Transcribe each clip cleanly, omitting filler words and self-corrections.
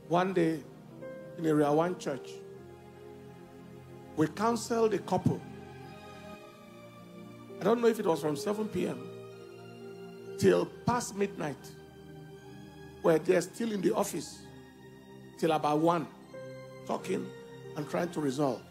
one day in Area 1 church, we counseled a couple. I don't know if it was from 7 p.m. till past midnight, where they're still in the office till about 1, talking and trying to resolve.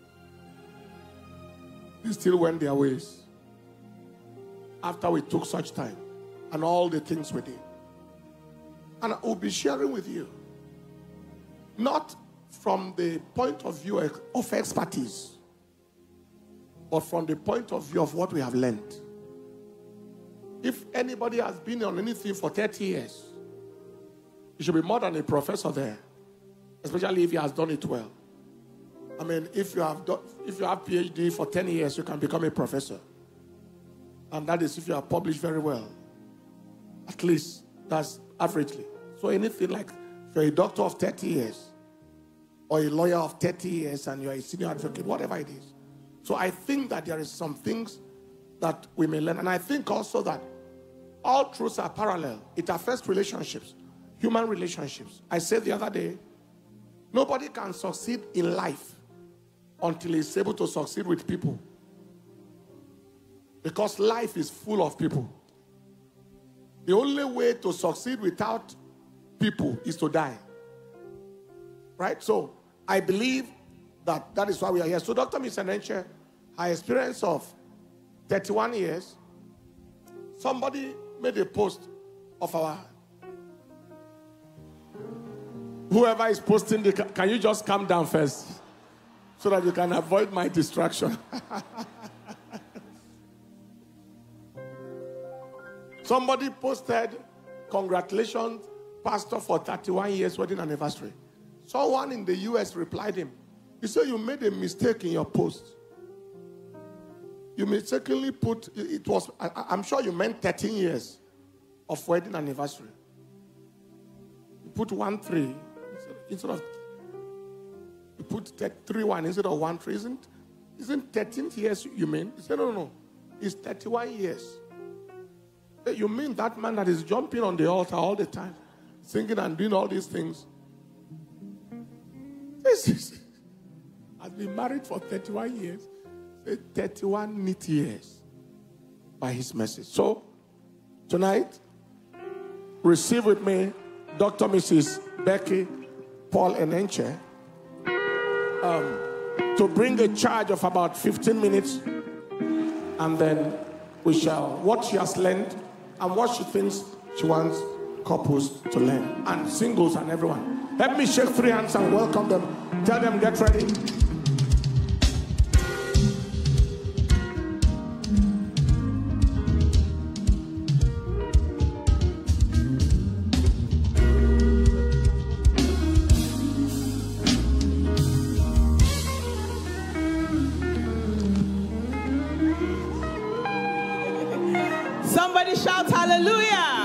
They still went their ways after we took such time and all the things we did. And I will be sharing with you, not from the point of view of expertise, but from the point of view of what we have learned. If anybody has been on anything for 30 years, you should be more than a professor there, especially if he has done it well. I mean, if you have PhD for 10 years, you can become a professor. And that is if you are published very well. At least that's averagely. So anything like if you're a doctor of 30 years, or a lawyer of 30 years, and you're a senior advocate, whatever it is. So I think that there is some things that we may learn. And I think also that all truths are parallel. It affects relationships, human relationships. I said the other day, nobody can succeed in life until he's able to succeed with people. Because life is full of people. The only way to succeed without people is to die. Right? So I believe that is why we are here. So Dr. Misenenche, her experience of 31 years, somebody made a post of our... Whoever is posting, can you just calm down first so that you can avoid my distraction? Somebody posted, congratulations, Pastor, for 31 years wedding anniversary. Someone in the US replied him. He said, you made a mistake in your post. You mistakenly put, I'm sure you meant 13 years of wedding anniversary. You put 1-3 instead of, you put 3-1 instead of 1-3. Isn't 13 years you mean? He said, no. It's 31 years. You mean that man that is jumping on the altar all the time, singing and doing all these things? Has been married for 31 years. 31 neat years by his message. So, tonight, receive with me Dr. Mrs. Becky Paul Enenche to bring a charge of about 15 minutes, and then we shall what she has learned and what she thinks she wants couples to learn, and singles and everyone. Let me shake 3 hands and welcome them. Tell them, get ready. Somebody shout hallelujah.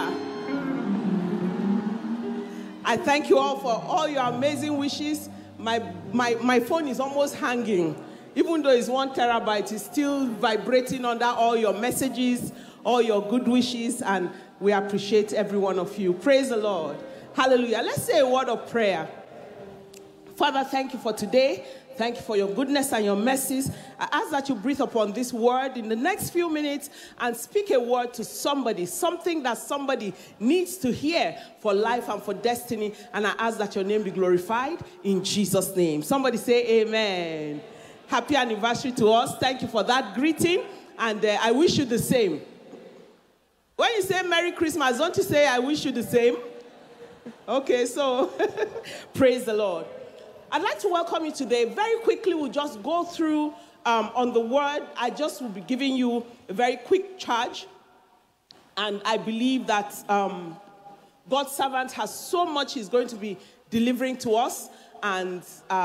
I thank you all for all your amazing wishes. My phone is almost hanging. Even though it's 1 terabyte, it's still vibrating under all your messages, all your good wishes, and we appreciate every one of you. Praise the Lord. Hallelujah. Let's say a word of prayer. Father, thank you for today. Thank you for your goodness and your mercies. I ask that you breathe upon this word in the next few minutes and speak a word to somebody, something that somebody needs to hear for life and for destiny. And I ask that your name be glorified in Jesus' name. Somebody say amen. Happy anniversary to us. Thank you for that greeting. And I wish you the same. When you say Merry Christmas, don't you say I wish you the same? Okay, so praise the Lord. I'd like to welcome you today. Very quickly, we'll just go through on the word. I just will be giving you a very quick charge. And I believe that God's servant has so much he's going to be delivering to us. And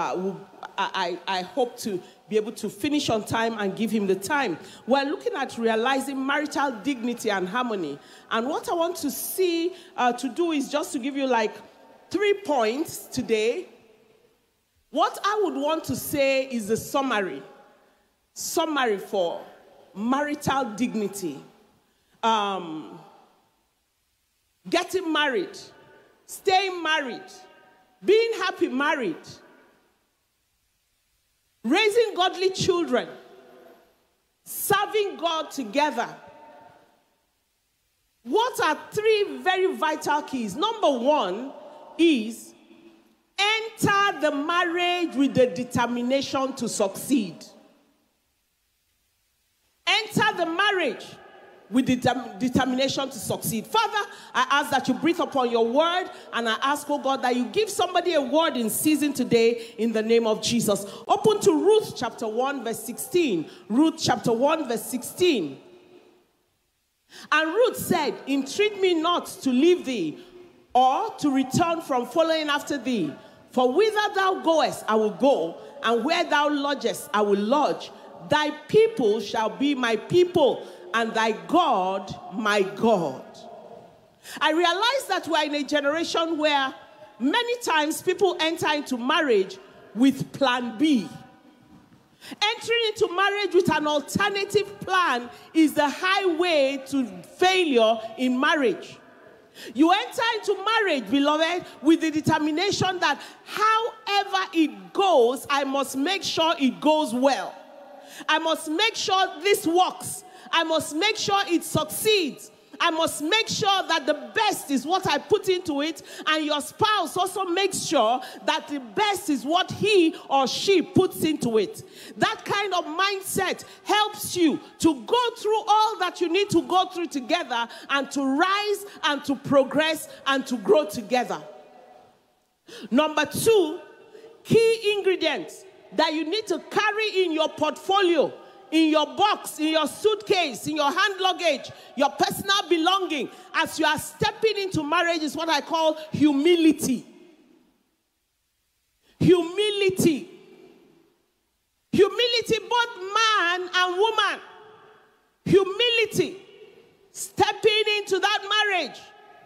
I hope to be able to finish on time and give him the time. We're looking at realizing marital dignity and harmony. And what I want to see to do is just to give you like 3 points today. What I would want to say is a summary for marital dignity. Getting married, staying married, being happy married, raising godly children, serving God together. What are 3 very vital keys? Number 1 is enter the marriage with the determination to succeed. Enter the marriage with the determination to succeed. Father, I ask that you breathe upon your word, and I ask, oh God, that you give somebody a word in season today in the name of Jesus. Open to Ruth chapter 1 verse 16. Ruth chapter 1 verse 16. And Ruth said, entreat me not to leave thee, or to return from following after thee. For whither thou goest, I will go, and where thou lodgest, I will lodge. Thy people shall be my people, and thy God, my God. I realize that we're in a generation where many times people enter into marriage with plan B. Entering into marriage with an alternative plan is the highway to failure in marriage. You enter into marriage, beloved, with the determination that however it goes, I must make sure it goes well. I must make sure this works. I must make sure it succeeds. I must make sure that the best is what I put into it, and your spouse also makes sure that the best is what he or she puts into it. That kind of mindset helps you to go through all that you need to go through together, and to rise and to progress and to grow together. Number 2, key ingredients that you need to carry in your portfolio, in your box, in your suitcase, in your hand luggage, your personal belonging, as you are stepping into marriage, is what I call humility. Humility. Humility, both man and woman. Humility. Stepping into that marriage.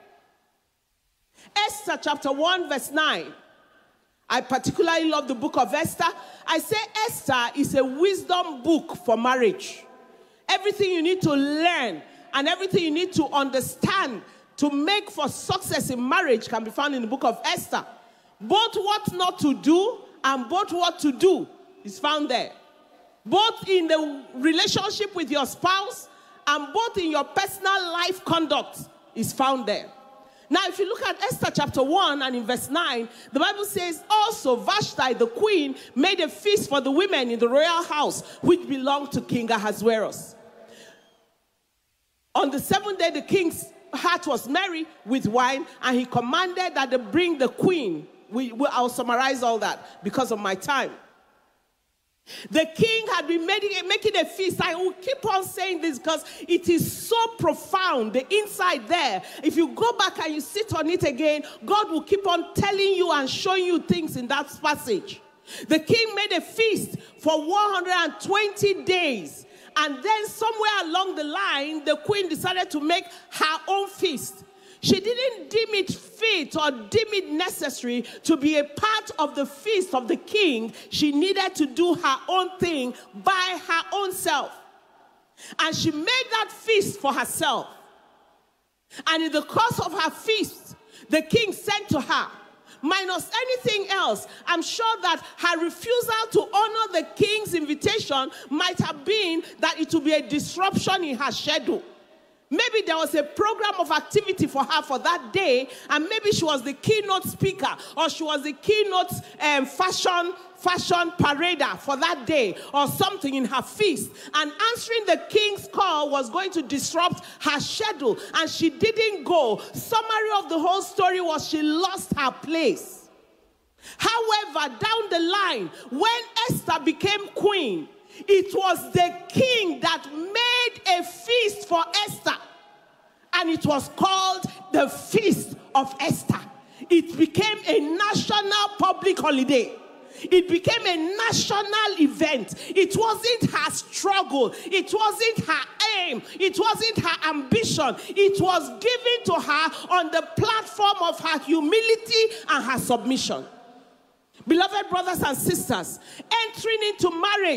Esther chapter 1 verse 9. I particularly love the book of Esther. I say Esther is a wisdom book for marriage. Everything you need to learn and everything you need to understand to make for success in marriage can be found in the book of Esther. Both what not to do and both what to do is found there. Both in the relationship with your spouse and both in your personal life conduct is found there. Now, if you look at Esther chapter 1 and in verse 9, the Bible says, also Vashti the queen made a feast for the women in the royal house, which belonged to King Ahasuerus. On the 7th day, the king's heart was merry with wine, and he commanded that they bring the queen. I'll summarize all that because of my time. The king had been making a feast. I will keep on saying this because it is so profound, the inside there. If you go back and you sit on it again, God will keep on telling you and showing you things in that passage. The king made a feast for 120 days. And then somewhere along the line, the queen decided to make her own feast. She didn't deem it fit or deem it necessary to be a part of the feast of the king. She needed to do her own thing by her own self. And she made that feast for herself. And in the course of her feast, the king said to her, minus anything else, I'm sure that her refusal to honor the king's invitation might have been that it would be a disruption in her schedule. Maybe there was a program of activity for her for that day, and maybe she was the keynote speaker, or she was the keynote fashion parader for that day, or something in her feast. And answering the king's call was going to disrupt her schedule, and she didn't go. Summary of the whole story was she lost her place. However, down the line, when Esther became queen, it was the king that made a feast for Esther. And it was called the Feast of Esther. It became a national public holiday. It became a national event. It wasn't her struggle. It wasn't her aim. It wasn't her ambition. It was given to her on the platform of her humility and her submission. Beloved brothers and sisters, entering into marriage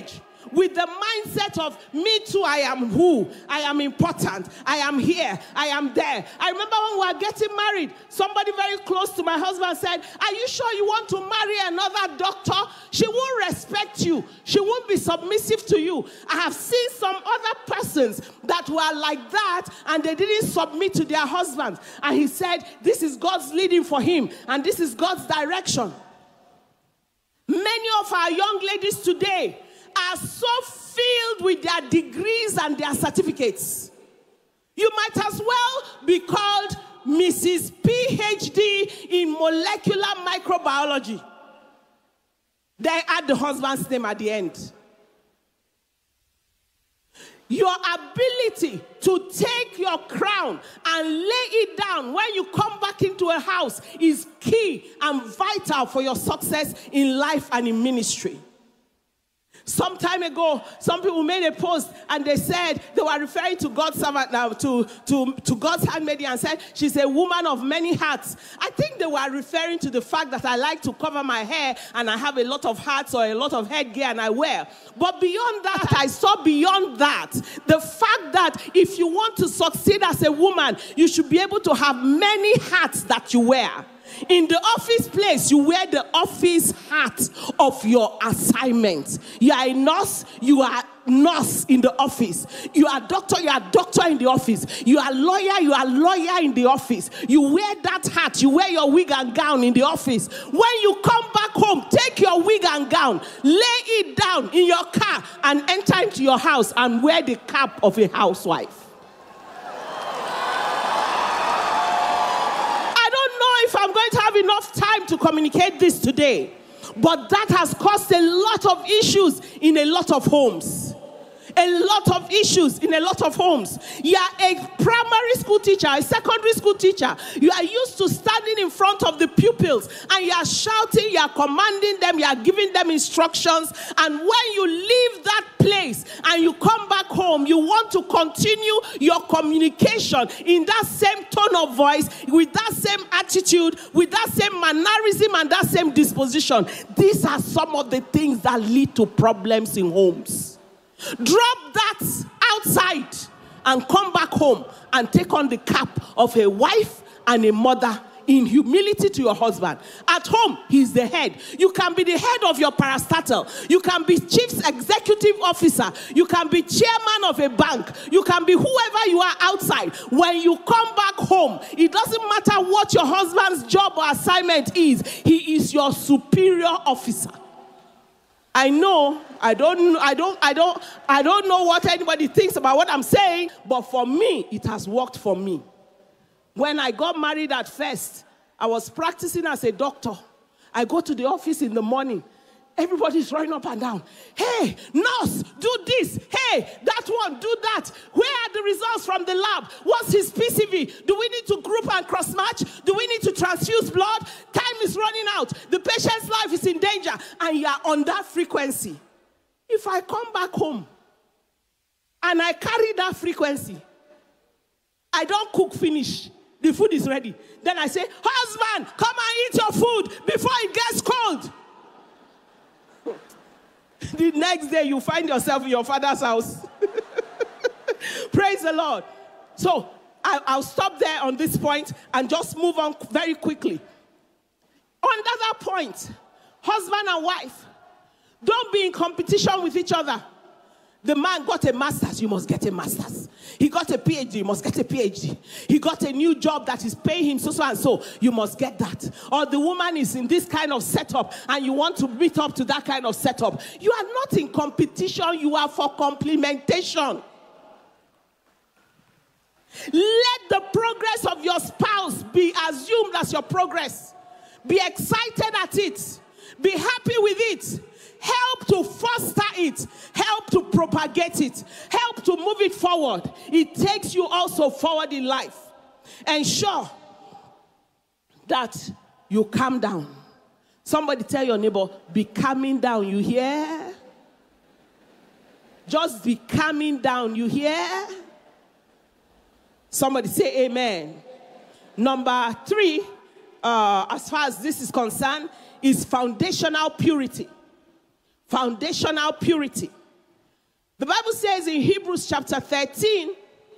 with the mindset of, me too, I am who? I am important. I am here. I am there. I remember when we were getting married, somebody very close to my husband said, are you sure you want to marry another doctor? She won't respect you. She won't be submissive to you. I have seen some other persons that were like that, and they didn't submit to their husbands. And he said, this is God's leading for him, and this is God's direction. Many of our young ladies today are so filled with their degrees and their certificates. You might as well be called Mrs. PhD in molecular microbiology. They add the husband's name at the end. Your ability to take your crown and lay it down when you come back into a house is key and vital for your success in life and in ministry. Some time ago, some people made a post and they said they were referring to God's servant now, to God's handmaiden, and said she's a woman of many hats. I think they were referring to the fact that I like to cover my hair and I have a lot of hats or a lot of headgear and I wear. But beyond that, I saw beyond that the fact that if you want to succeed as a woman, you should be able to have many hats that you wear. In the office place, you wear the office hat of your assignment. You are a nurse, you are nurse in the office. You are doctor in the office. You are lawyer in the office. You wear that hat, you wear your wig and gown in the office. When you come back home, take your wig and gown, lay it down in your car and enter into your house and wear the cap of a housewife. If I'm going to have enough time to communicate this today, but that has caused a lot of issues in a lot of homes. A lot of issues in a lot of homes. You are a primary school teacher, a secondary school teacher. You are used to standing in front of the pupils and you are shouting, you are commanding them, you are giving them instructions. And when you leave that place and you come back home, you want to continue your communication in that same tone of voice, with that same attitude, with that same mannerism and that same disposition. These are some of the things that lead to problems in homes. Drop that outside and come back home and take on the cap of a wife and a mother in humility to your husband. At home, he's the head. You can be the head of your parastatal. You can be chief executive officer. You can be chairman of a bank. You can be whoever you are outside. When you come back home, it doesn't matter what your husband's job or assignment is. He is your superior officer. I know, I don't know what anybody thinks about what I'm saying, but for me, it has worked for me. When I got married at first, I was practicing as a doctor. I go to the office in the morning. Everybody's running up and down. Hey, nurse, do this. Hey, that one, do that. Where are the results from the lab? What's his PCV? Do we need to group and cross-match? Do we need to transfuse blood? Time is running out. The patient's life is in danger. And you are on that frequency. If I come back home and I carry that frequency, I don't cook finish. The food is ready. Then I say, husband, come and eat your food before it gets cold. The next day, you find yourself in your father's house. Praise the Lord. So, I'll stop there on this point and just move on very quickly. On that point, husband and wife, don't be in competition with each other. The man got a master's, you must get a master's. He got a PhD, you must get a PhD. He got a new job that is paying him so and so, you must get that. Or the woman is in this kind of setup and you want to meet up to that kind of setup. You are not in competition, you are for complementation. Let the progress of your spouse be assumed as your progress. Be excited at it. Be happy with it. Help to foster it. Help to propagate it. Help to move it forward. It takes you also forward in life. Ensure that you calm down. Somebody tell your neighbor, be calming down. You hear? Just be calming down. You hear? Somebody say amen. Number 3, as far as this is concerned, is foundational purity. Foundational purity. The Bible says in Hebrews chapter 13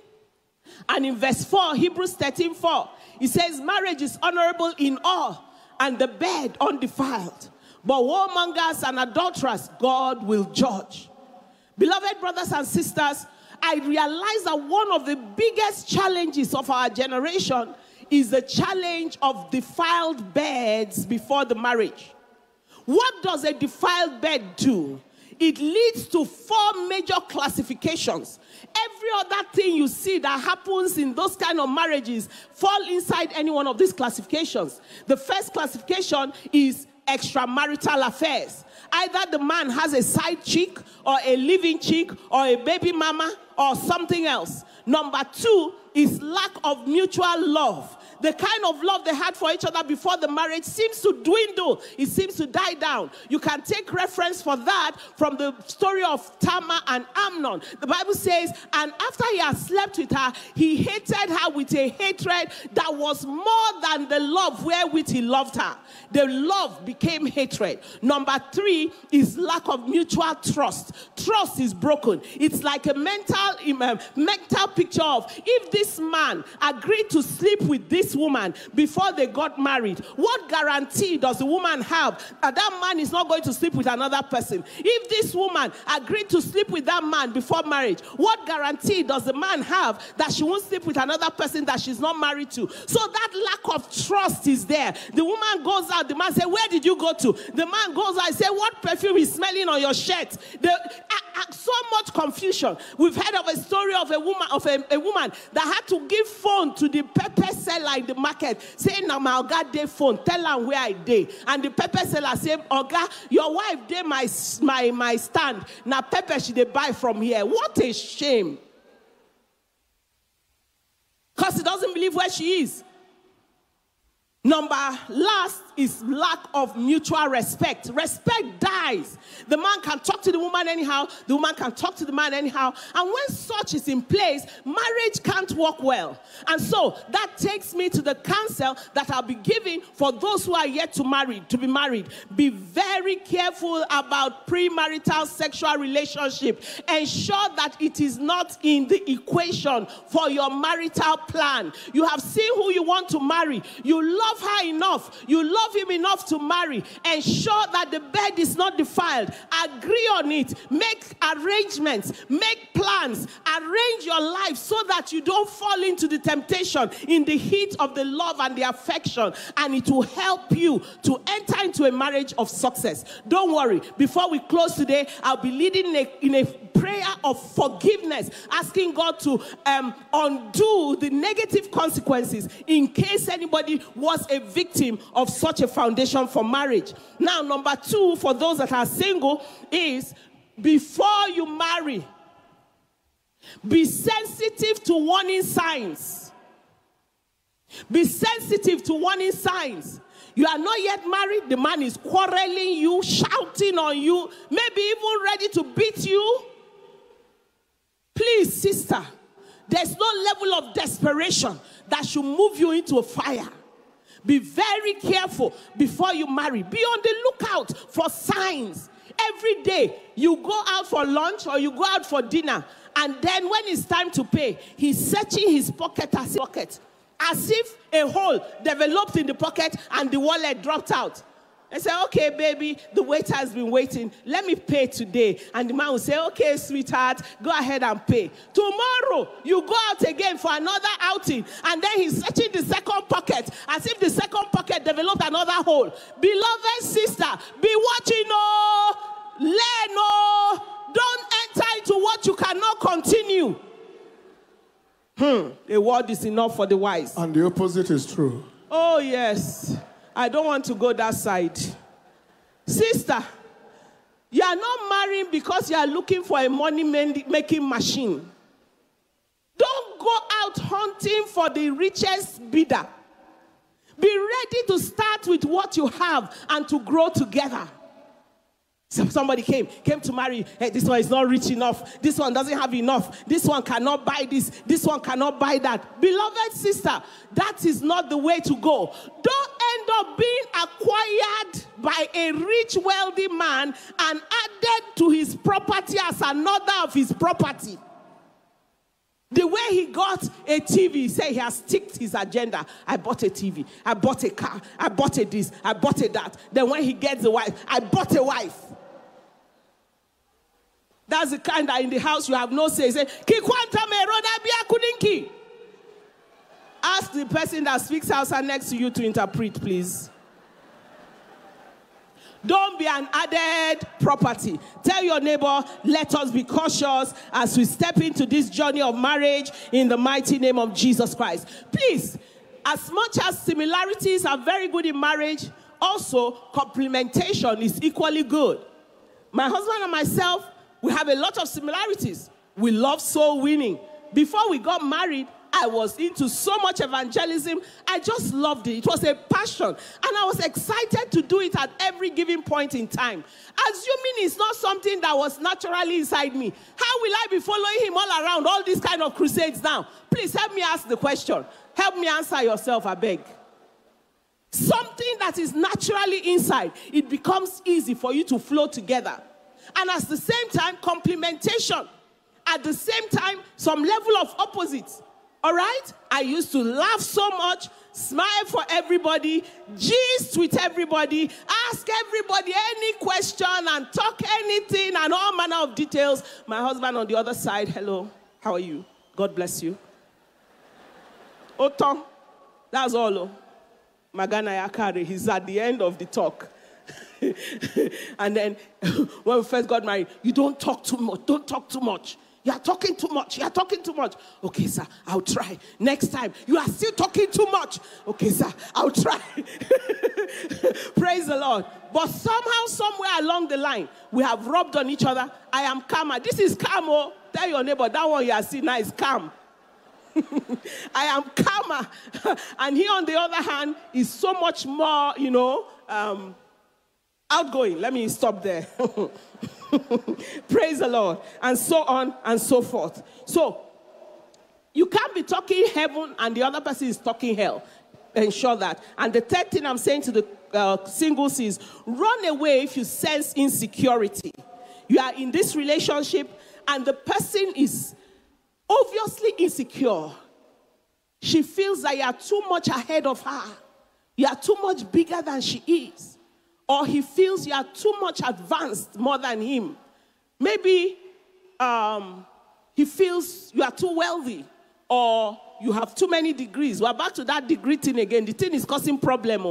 and in verse 4, Hebrews 13:4, it says, marriage is honorable in all, and the bed undefiled. But whoremongers and adulterers, God will judge. Beloved brothers and sisters, I realize that one of the biggest challenges of our generation is the challenge of defiled beds before the marriage. What does a defiled bed do? It leads to 4 major classifications. Every other thing you see that happens in those kind of marriages fall inside any one of these classifications. The first classification is extramarital affairs. Either the man has a side chick or a living chick or a baby mama or something else. Number 2 is lack of mutual love. The kind of love they had for each other before the marriage seems to dwindle. It seems to die down. You can take reference for that from the story of Tamar and Amnon. The Bible says, and after he had slept with her, he hated her with a hatred that was more than the love wherewith he loved her. The love became hatred. Number 3 is lack of mutual trust. Trust is broken. It's like a mental picture of, if this man agreed to sleep with this woman before they got married, what guarantee does the woman have that that man is not going to sleep with another person? If this woman agreed to sleep with that man before marriage, what guarantee does the man have that she won't sleep with another person that she's not married to? So that lack of trust is there. The woman goes out, the man says, where did you go to? The man goes out and says, what perfume is smelling on your shirt? So much confusion. We've heard of a story of a woman that had to give phone to the pepper seller in the market, saying, now my Oga dey phone, tell her where I dey. And the pepper seller said, Oga, your wife dey my stand. Now pepper she dey buy from here. What a shame. Because he doesn't believe where she is. Number last is lack of mutual respect. Respect dies. The man can talk to the woman anyhow. The woman can talk to the man anyhow. And when such is in place, marriage can't work well. And so that takes me to the counsel that I'll be giving for those who are yet to be married. Be very careful about premarital sexual relationship. Ensure that it is not in the equation for your marital plan. You have seen who you want to marry. You love her enough. You love him enough to marry. Ensure that the bed is not defiled. Agree on it. Make arrangements. Make plans. Arrange your life so that you don't fall into the temptation in the heat of the love and the affection. And it will help you to enter into a marriage of success. Don't worry. Before we close today, I'll be leading in a prayer of forgiveness, asking God to undo the negative consequences in case anybody was a victim of such a foundation for marriage. Now, number 2, for those that are single, is before you marry, be sensitive to warning signs. Be sensitive to warning signs. You are not yet married. The man is quarreling you, shouting on you, maybe even ready to beat you. Please, sister, there's no level of desperation that should move you into a fire. Be very careful before you marry. Be on the lookout for signs. Every day, you go out for lunch or you go out for dinner, and then when it's time to pay, he's searching his pocket as if a hole developed in the pocket and the wallet dropped out. I say, okay, baby, the waiter has been waiting. Let me pay today. And the man will say, okay, sweetheart, go ahead and pay. Tomorrow, you go out again for another outing. And then he's searching the second pocket as if the second pocket developed another hole. Beloved sister, be watching, oh, learn, oh. Don't enter into what you cannot continue. A word is enough for the wise. And the opposite is true. Oh, yes. I don't want to go that side. Sister, you are not marrying because you are looking for a money-making machine. Don't go out hunting for the richest bidder. Be ready to start with what you have and to grow together. So somebody came to marry. Hey, this one is not rich enough. This one doesn't have enough. This one cannot buy this. This one cannot buy that. Beloved sister, that is not the way to go. Don't end up being acquired by a rich, wealthy man and added to his property as another of his property. The way he got a TV, he said he has ticked his agenda. I bought a TV, I bought a car, I bought a this, I bought a that. Then when he gets a wife, I bought a wife. That's the kind that in the house you have no say. Say, ask the person that speaks Hausa next to you to interpret, please. Don't be an added property. Tell your neighbor, let us be cautious as we step into this journey of marriage in the mighty name of Jesus Christ. Please, as much as similarities are very good in marriage, also complementation is equally good. My husband and myself, we have a lot of similarities. We love soul winning. Before we got married, I was into so much evangelism. I just loved it. It was a passion. And I was excited to do it at every given point in time. Assuming it's not something that was naturally inside me. How will I be following him all around all these kind of crusades now? Please help me ask the question. Help me answer yourself, I beg. Something that is naturally inside, it becomes easy for you to flow together. And at the same time, complementation. At the same time, some level of opposites. All right? I used to laugh so much, smile for everybody, gist with everybody, ask everybody any question and talk anything and all manner of details. My husband on the other side, hello, how are you? God bless you. Oton, that's all. Magana Yakare, he's at the end of the talk. And then when we first got married, you don't talk too much, don't talk too much. You are talking too much. You are talking too much. Okay, sir, I'll try. Next time, you are still talking too much. Okay, sir, I'll try. Praise the Lord. But somehow, somewhere along the line, we have rubbed on each other. I am calmer. This is calm. Oh. Tell your neighbor, that one you are seeing now is calm. I am calmer. And he, on the other hand, is so much more, outgoing. Let me stop there. Praise the Lord. And so on and so forth. So, you can't be talking heaven and the other person is talking hell. Ensure that. And the third thing I'm saying to the singles is, run away if you sense insecurity. You are in this relationship and the person is obviously insecure. She feels that you are too much ahead of her. You are too much bigger than she is. Or he feels you are too much advanced more than him. Maybe he feels you are too wealthy. Or you have too many degrees. We're back to that degree thing again. The thing is causing problem.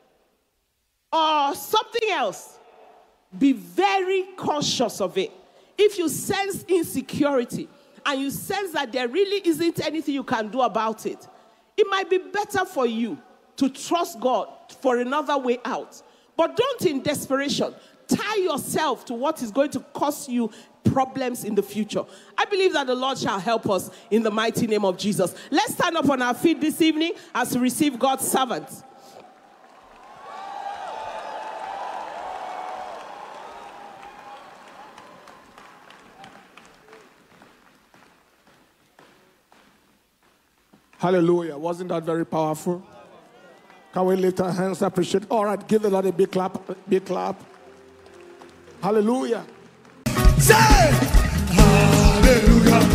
Or something else. Be very cautious of it. If you sense insecurity and you sense that there really isn't anything you can do about it, it might be better for you to trust God for another way out. But don't in desperation tie yourself to what is going to cause you problems in the future. I believe that the Lord shall help us in the mighty name of Jesus. Let's stand up on our feet this evening as we receive God's servants. Hallelujah. Wasn't that very powerful? Can we lift our hands? Appreciate. All right, give the Lord a big clap. Big clap. Hallelujah. Say hallelujah.